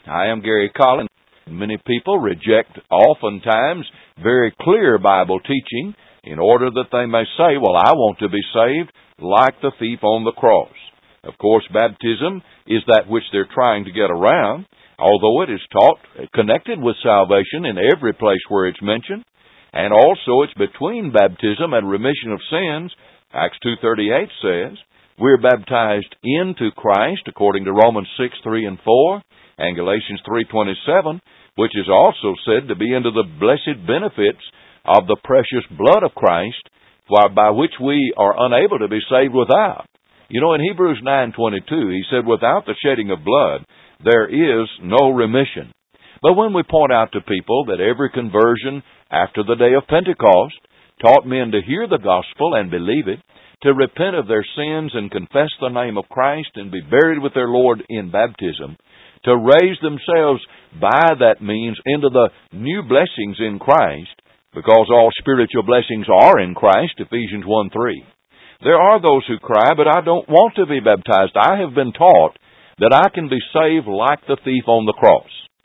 I am Gary Collins. Many people reject oftentimes very clear Bible teaching in order that they may say, well, I want to be saved like the thief on the cross. Of course, baptism is that which they're trying to get around, although it is taught connected with salvation in every place where it's mentioned. And also it's between baptism and remission of sins. Acts 2:38 says, we're baptized into Christ according to Romans 6:3 and 4, and Galatians 3:27, which is also said to be into the blessed benefits of the precious blood of Christ, by which we are unable to be saved without. You know, in Hebrews 9:22, he said, without the shedding of blood, there is no remission. But when we point out to people that every conversion after the day of Pentecost taught men to hear the gospel and believe it, to repent of their sins and confess the name of Christ and be buried with their Lord in baptism, to raise themselves by that means into the new blessings in Christ, because all spiritual blessings are in Christ, Ephesians 1:3. There are those who cry, but I don't want to be baptized. I have been taught that I can be saved like the thief on the cross.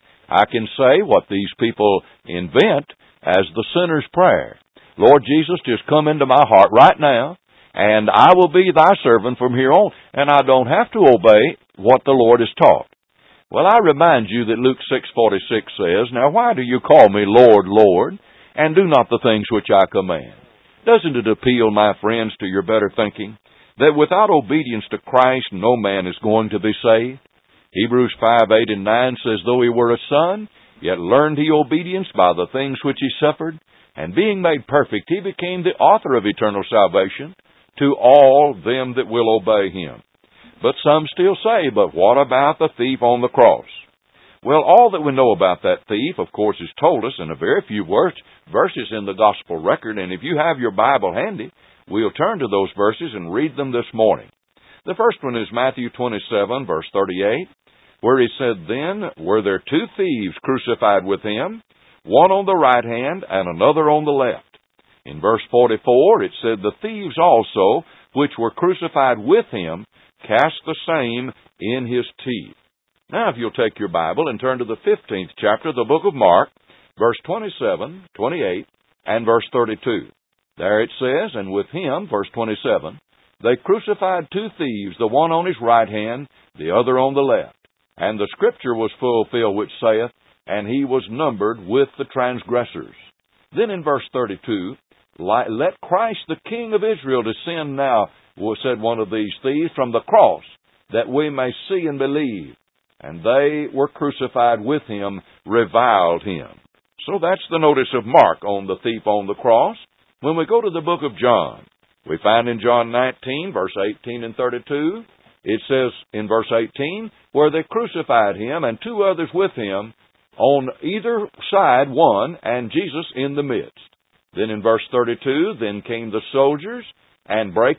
I can say what these people invent as the sinner's prayer. Lord Jesus, just come into my heart right now, and I will be thy servant from here on, and I don't have to obey what the Lord has taught. Well, I remind you that Luke 6:46 says, now why do you call me Lord, Lord, and do not the things which I command? Doesn't it appeal, my friends, to your better thinking, that without obedience to Christ, no man is going to be saved? Hebrews 5:8 and 9 says, though he were a son, yet learned he obedience by the things which he suffered, and being made perfect, he became the author of eternal salvation to all them that will obey him. But some still say, but what about the thief on the cross? Well, all that we know about that thief, of course, is told us in a very few verses in the gospel record, and if you have your Bible handy, we'll turn to those verses and read them this morning. The first one is Matthew 27, verse 38, where he said, then were there two thieves crucified with him, one on the right hand and another on the left. In verse 44, it said, the thieves also, which were crucified with him, cast the same in his teeth. Now, if you'll take your Bible and turn to the 15th chapter of the book of Mark, verse 27, 28, and verse 32. There it says, and with him, verse 27, they crucified two thieves, the one on his right hand, the other on the left. And the scripture was fulfilled which saith, and he was numbered with the transgressors. Then in verse 32, let Christ the King of Israel descend now, said one of these thieves, from the cross, that we may see and believe. And they were crucified with him, reviled him. So that's the notice of Mark on the thief on the cross. When we go to the book of John, we find in John 19, verse 18 and 32, it says in verse 18, where they crucified him and two others with him, on either side one, and Jesus in the midst. Then in verse 32, then came the soldiers and brake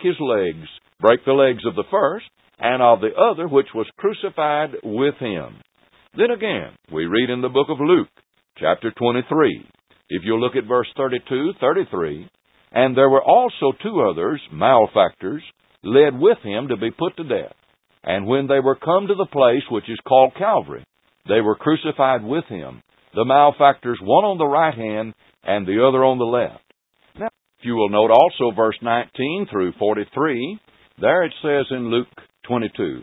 the legs of the first, and of the other which was crucified with him. Then again, we read in the book of Luke, chapter 23, if you look at verse 32, 33, and there were also two others, malefactors, led with him to be put to death. And when they were come to the place which is called Calvary, they were crucified with him, the malefactors, one on the right hand and the other on the left. Now, if you will note also verse 19 through 43, there it says in Luke 23,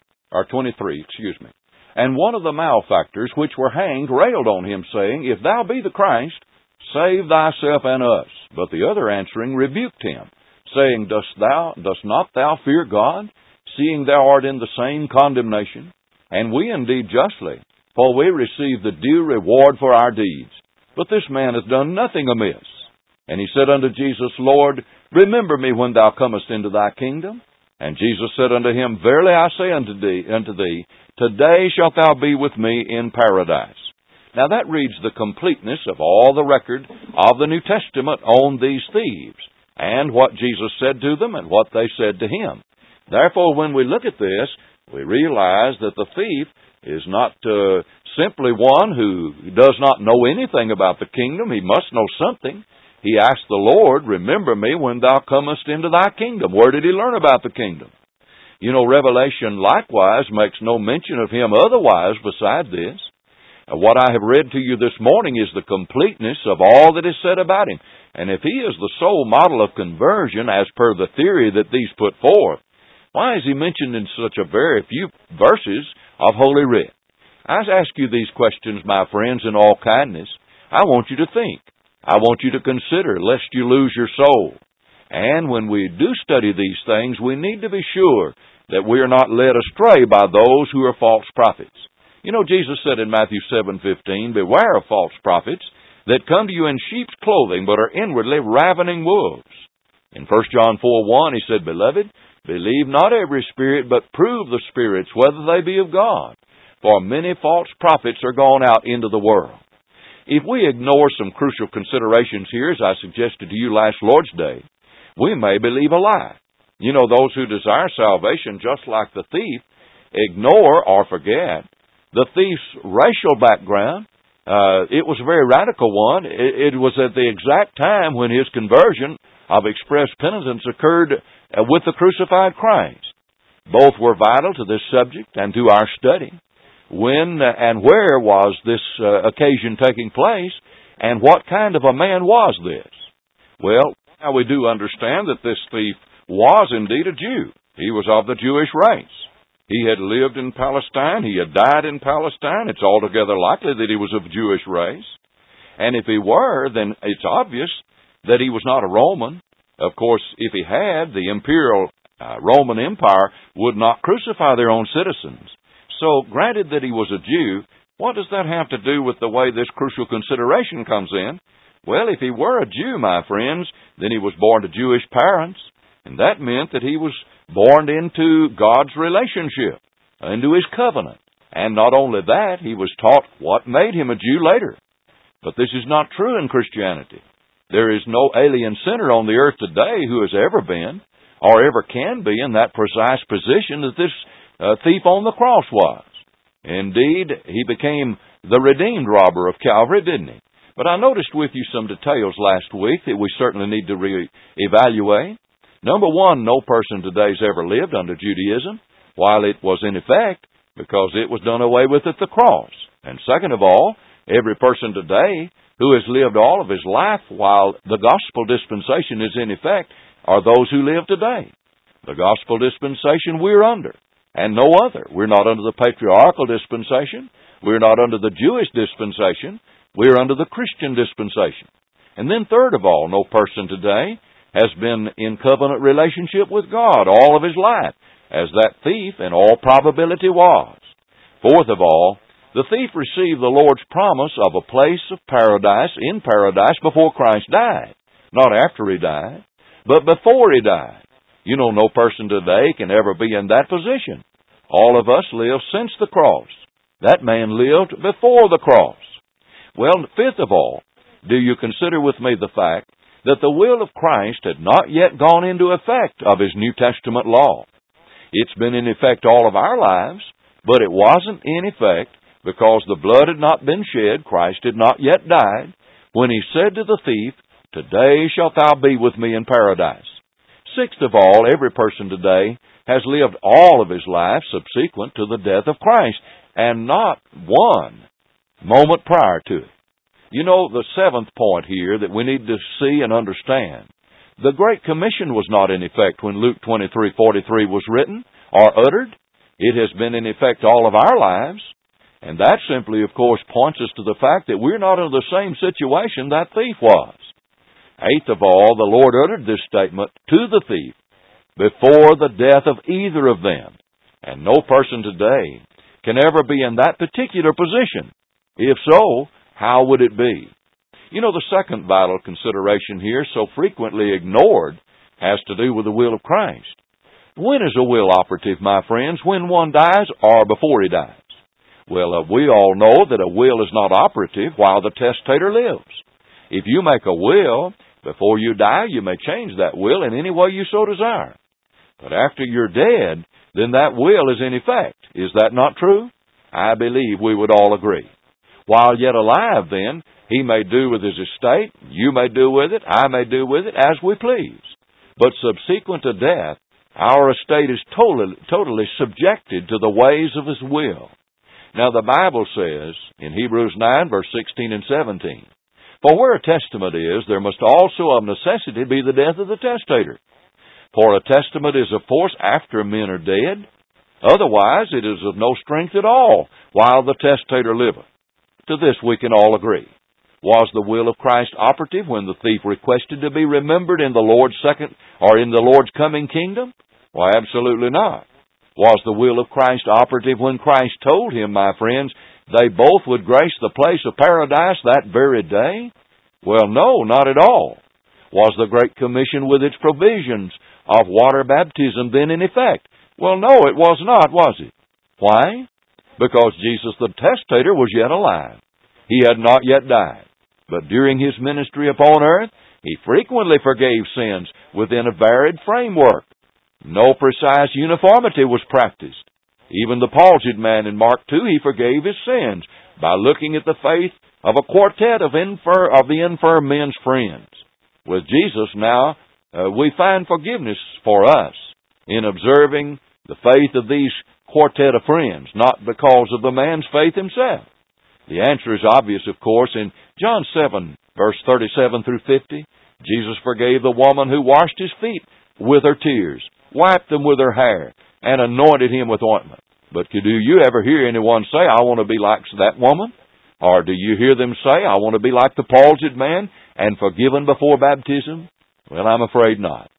and one of the malefactors which were hanged railed on him, saying, if thou be the Christ, save thyself and us. But the other answering rebuked him, saying, dost not thou fear God, seeing thou art in the same condemnation? And we indeed justly, for we receive the due reward for our deeds. But this man has done nothing amiss. And he said unto Jesus, Lord, remember me when thou comest into thy kingdom. And Jesus said unto him, verily I say unto thee, today shalt thou be with me in paradise. Now that reads the completeness of all the record of the New Testament on these thieves, and what Jesus said to them and what they said to him. Therefore, when we look at this, we realize that the thief is not simply one who does not know anything about the kingdom. He must know something. He asked the Lord, remember me when thou comest into thy kingdom. Where did he learn about the kingdom? You know, Revelation likewise makes no mention of him otherwise beside this. What I have read to you this morning is the completeness of all that is said about him. And if he is the sole model of conversion, as per the theory that these put forth, why is he mentioned in such a very few verses of Holy Writ? I ask you these questions, my friends, in all kindness. I want you to think. I want you to consider, lest you lose your soul. And when we do study these things, we need to be sure that we are not led astray by those who are false prophets. You know, Jesus said in Matthew 7:15, "Beware of false prophets that come to you in sheep's clothing, but are inwardly ravening wolves." In 1 John 4:1, he said, "Beloved, believe not every spirit, but prove the spirits, whether they be of God. For many false prophets are gone out into the world." If we ignore some crucial considerations here, as I suggested to you last Lord's Day, we may believe a lie. You know, those who desire salvation, just like the thief, ignore or forget the thief's racial background. It was a very radical one. It was at the exact time when his conversion of express penitence occurred with the crucified Christ. Both were vital to this subject and to our study. When and where was this occasion taking place, and what kind of a man was this? Well, now we do understand that this thief was indeed a Jew. He was of the Jewish race. He had lived in Palestine. He had died in Palestine. It's altogether likely that he was of Jewish race. And if he were, then it's obvious that he was not a Roman. Of course, if he had, the imperial Roman Empire would not crucify their own citizens. So, granted that he was a Jew, what does that have to do with the way this crucial consideration comes in? Well, if he were a Jew, my friends, then he was born to Jewish parents, and that meant that he was born into God's relationship, into His covenant. And not only that, he was taught what made him a Jew later. But this is not true in Christianity. There is no alien sinner on the earth today who has ever been, or ever can be, in that precise position that this thief on the cross was. Indeed, he became the redeemed robber of Calvary, didn't he? But I noticed with you some details last week that we certainly need to re-evaluate. Number one, no person today has ever lived under Judaism while it was in effect, because it was done away with at the cross. And second of all, every person today who has lived all of his life while the gospel dispensation is in effect are those who live today. The gospel dispensation we're under, and no other. We're not under the patriarchal dispensation. We're not under the Jewish dispensation. We're under the Christian dispensation. And then third of all, no person today has been in covenant relationship with God all of his life, as that thief in all probability was. Fourth of all, the thief received the Lord's promise of a place of paradise, in paradise, before Christ died. Not after he died, but before he died. You know, no person today can ever be in that position. All of us live since the cross. That man lived before the cross. Well, fifth of all, do you consider with me the fact that the will of Christ had not yet gone into effect of His New Testament law? It's been in effect all of our lives, but it wasn't in effect because the blood had not been shed, Christ had not yet died, when He said to the thief, "Today shalt thou be with me in paradise." Sixth of all, every person today has lived all of his life subsequent to the death of Christ, and not one moment prior to it. You know, the seventh point here that we need to see and understand, the Great Commission was not in effect when Luke 23:43 was written or uttered. It has been in effect all of our lives, and that simply, of course, points us to the fact that we're not in the same situation that thief was. Eighth of all, the Lord uttered this statement to the thief before the death of either of them. And no person today can ever be in that particular position. If so, how would it be? You know, the second vital consideration here, so frequently ignored, has to do with the will of Christ. When is a will operative, my friends? When one dies or before he dies? Well, we all know that a will is not operative while the testator lives. If you make a will, before you die, you may change that will in any way you so desire. But after you're dead, then that will is in effect. Is that not true? I believe we would all agree. While yet alive, then, he may do with his estate, you may do with it, I may do with it, as we please. But subsequent to death, our estate is totally subjected to the ways of his will. Now the Bible says in Hebrews 9, verse 16 and 17, "For where a testament is, there must also of necessity be the death of the testator. For a testament is of force after men are dead. Otherwise it is of no strength at all while the testator liveth." To this we can all agree. Was the will of Christ operative when the thief requested to be remembered in the Lord's coming kingdom? Why, absolutely not. Was the will of Christ operative when Christ told him, my friends, they both would grace the place of paradise that very day? Well, no, not at all. Was the Great Commission with its provisions of water baptism then in effect? Well, no, it was not, was it? Why? Because Jesus the testator was yet alive. He had not yet died. But during His ministry upon earth, He frequently forgave sins within a varied framework. No precise uniformity was practiced. Even the palsied man in Mark 2, He forgave his sins by looking at the faith of a quartet of the infirm men's friends. With Jesus now, we find forgiveness for us in observing the faith of these quartet of friends, not because of the man's faith himself. The answer is obvious, of course, in John 7, verse 37 through 50. Jesus forgave the woman who washed His feet with her tears, wiped them with her hair, and anointed him with ointment. But do you ever hear anyone say, I want to be like that woman? Or do you hear them say, I want to be like the palsied man and forgiven before baptism? Well, I'm afraid not.